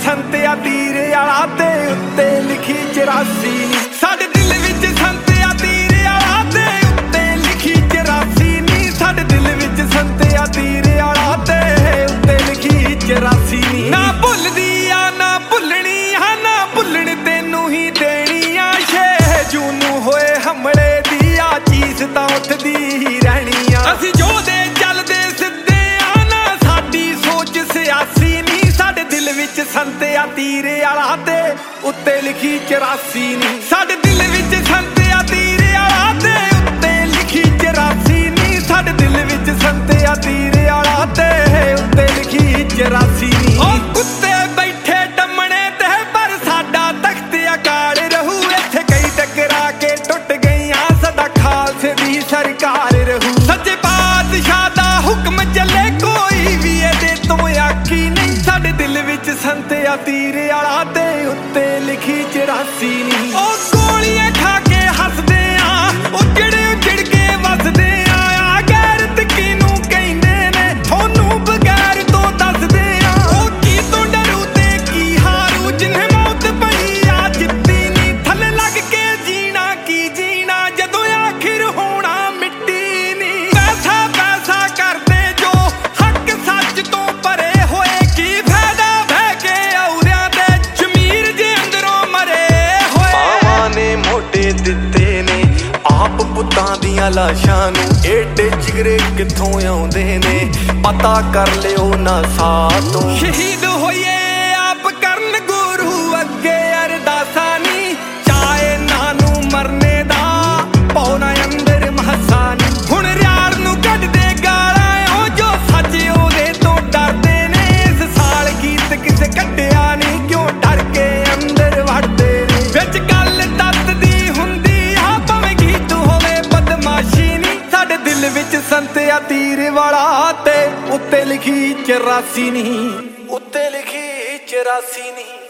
ਸੰਤਿਆ ਤੀਰ ਵਾਲਾ ਤੇ ਉੱਤੇ ਲਿਖੀ 84 ਨੀ। ਸਾਡੇ ਦਿਲ ਵਿੱਚ ਸੰਤਿਆ ਤੀਰ ਵਾਲਾ ਤੇ ਉੱਤੇ ਲਿਖੀ 84 ਨੀ। ਸਾਡੇ ਦਿਲ ਵਿੱਚ ਸੰਤਿਆ ਤੀਰ ਵਾਲਾ ਤੇ ਉੱਤੇ ਲਿਖੀ 84 ਨੀ। ਨਾ ਭੁੱਲਦੀ ਆ ਨਾ ਭੁੱਲਣੀ ਆ ਨਾ ਭੁੱਲਣ ਤੈਨੂੰ ਹੀ ਦੇਣੀ ਆ। 6 ਜੂਨ ਨੂੰ ਹੋਏ ਹਮਲੇ ਦੀ ਆ ਚੀਜ਼ ਤਾਂ ਉੱਠਦੀ ਹੀ ਰਹਿਣੀ ਆ। ਅਸੀਂ ਜੋ ਦੇ ਚੱਲਦੇ ਸਿੱਧੇ ਆ ਨਾ ਸਾਡੀ ਸੋਚ ਸਿਆਸੀ ਨੀ। ਸਾਡੇ ਦਿਲ ਵਿੱਚ ਸੰਤਿਆ ਤੀਰ ਵਾਲਾ ਤੇ ਉੱਤੇ ਲਿਖੀ 84 ਨੀ। ਸਾਡੇ ਦਿਲ ਵਿੱਚ ਸੰਤਿਆ ਤੀਰ ਵਾਲਾ ਤੇ ਉੱਤੇ ਲਿਖੀ 84 ਨੀ। ਸਾਡੇ ਦਿਲ ਵਿੱਚ ਸੰਤਿਆ ਤੀਰ ਵਾਲਾ ਤੇ ਉੱਤੇ ਲਿਖੀ 84 ਨੀ। ਉਹ ਕੁੱਤੇ ਬੈਠੇ ਟੰਮਣੇ ਤੇ ਪਰ ਸਾਡਾ ਤਖਤ ਅਕਾਲ ਰਹੂ। ਇੱਥੇ ਕਈ ਟਕਰਾ ਕੇ ਟੁੱਟ ਗਈਆਂ ਸਾਡਾ ਖਾਲਸੇ ਦੀ ਸਰਕਾਰ ਰਹੂ। ਸੱਚੇ ਪਾਤਸ਼ਾਹ ਦਾ ਹੁਕਮ ਚੱਲੇ ਕੋਈ ਵੀ ਇਹਦੇ ਤੋਂ ਆਖੀ ਨਹੀਂ। ਸਾਡੇ ਦਿਲ ਵਿੱਚ ਸੰਤਿਆ ਤੀਰ ਵਾਲਾ ਤੇ ਉੱਤੇ ਲਿਖੀ 84 ਨੀ। ਉਹ ਗੋਲੀਆਂ ਖਾ ਕੇ ਹੱਸਦੇ ਆ ਉਜੜ ਕੇ ਵਸਦੇ ਆ। ਗੈਰਤ ਕਿਹਨੂੰ ਕਹਿੰਦੇ ਨੇ ਤੁਹਾਨੂੰ ਬਗੈਰ ਤੋਂ ਦੱਸਦੇ ਆ। ਉਹ ਕੀ ਤੋਂ ਡਰੂ ਤੇ ਕੀ ਹਾਰੂ ਜਿन्हें ਮੌਤ ਪਈ ਆ ਜਿੱਤੀ ਨੀ। ਥੱਲੇ ਲੱਗ ਕੇ ਜੀਣਾ ਕੀ ਜੀਣਾ ਜਦੋਂ ਆਖਿਰ ਹੋਣਾ ਮਿੱਟੀ ਨੀ। ਪੈਸਾ ਪੈਸਾ ਕਰਦੇ ਜੋ ਹੱਕ ਸੱਚ ਤੋਂ ਪਰੇ ਹੋਏ ਕੀ ਫਾਇਦਾ ਬਹਿ ਕੇ ਔਰਿਆਂ ਦੇ ਜ਼ਮੀਰ ਜੇ ਅੰਦਰੋਂ ਮਰੇ ਹੋਏ। ਮਾਵਾਂ ਨੇ ਮੋਢੇ ਦਿੱਤੇ ਨੇ ਆਪ ਪੁੱਤਾਂ ਦੀਆਂ ਲਾਸ਼ਾਂ ਨੂੰ। ਏਡੇ ਜਿਗਰੇ ਕਿੱਥੋਂ ਆਉਂਦੇ ਨੇ ਪਤਾ ਕਰ ਲਿਓ ਨਾ ਸਾਥੋਂ। ਸ਼ਹੀਦ ਹੋਈਏ ਆਪ ਕਰਨ ਗੁਰੂ ਅੱਗੇ ਅਰਦਾਸਾਂ ਨੀ। ਚਾਹੇ ਨਾ ਨੂੰ ਮਰਨੇ ਦਾ ਪੌਣਾ ਅੰਦਰ ਮਹਸਾ ਨੀ। ਹੁਣ ਰਿਆੜ ਨੂੰ ਕੱਢਦੇ ਗਾਲਾਂ ਉਹ ਜੋ ਸੱਚ ਉਹਦੇ ਤੋਂ ਡਰਦੇ ਨੇ। ਇਸ ਸਾਲ ਗੀਤ ਕਿਸੇ ਕੱਢਿਆ ਨੀ ਕਿਉਂ ਡਰ ਕੇ ਅੰਦਰ ਵੜਦੇ ਨੇ। ਵਿੱਚ ਗੱਲ ਤੱਤ ਦੀ ਹੁੰਦੀ ਆ ਭਾਵੇਂ ਗੀਤ ਹੋਵੇ ਬਦਮਾਸ਼ੀ ਨੀ। ਸਾਡੇ ਦਿਲ ਵਿੱਚ ਸੰਤਿਆ ਤੀਰ ਵਾਲਾ ਤੇ ਉੱਤੇ ਲਿਖੀ 84 ਨੀ। ਉੱਤੇ ਲਿਖੀ 84 ਨੀ।